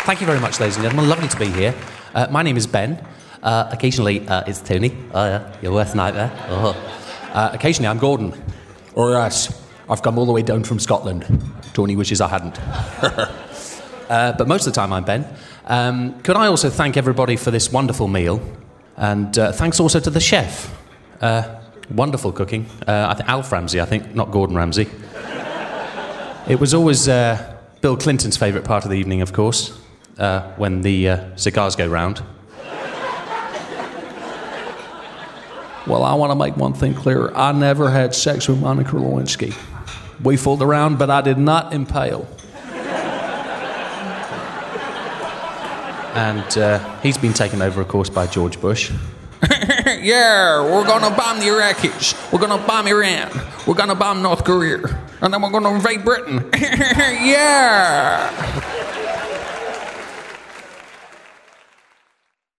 Thank you very much, ladies and gentlemen. Lovely to be here. My name is Ben. Occasionally, it's Tony. Oh, yeah, your worst nightmare. Oh. Occasionally, I'm Gordon. Or yes, I've come all the way down from Scotland. Tony wishes I hadn't. But most of the time, I'm Ben. Could I also thank everybody for this wonderful meal? And thanks also to the chef. Wonderful cooking. Alf Ramsey, I think, not Gordon Ramsay. It was always Bill Clinton's favourite part of the evening, of course, when the cigars go round. Well, I want to make one thing clear. I never had sex with Monica Lewinsky. We fooled around, but I did not impale. And he's been taken over, of course, by George Bush. Yeah, we're going to bomb the Iraqis. We're going to bomb Iran. We're going to bomb North Korea. And then we're going to invade Britain. Yeah!